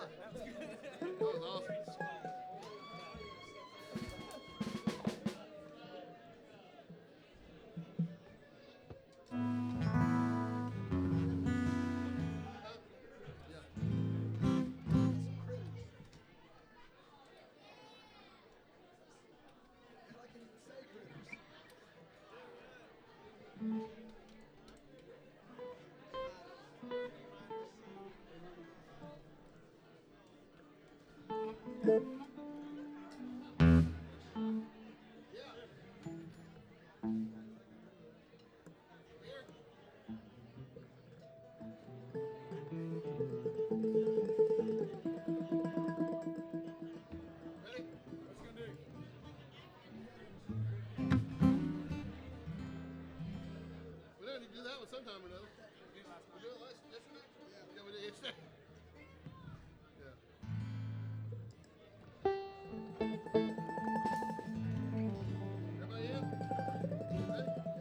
That was awesome. Yeah. Some critters. Hell, I can't even say critters.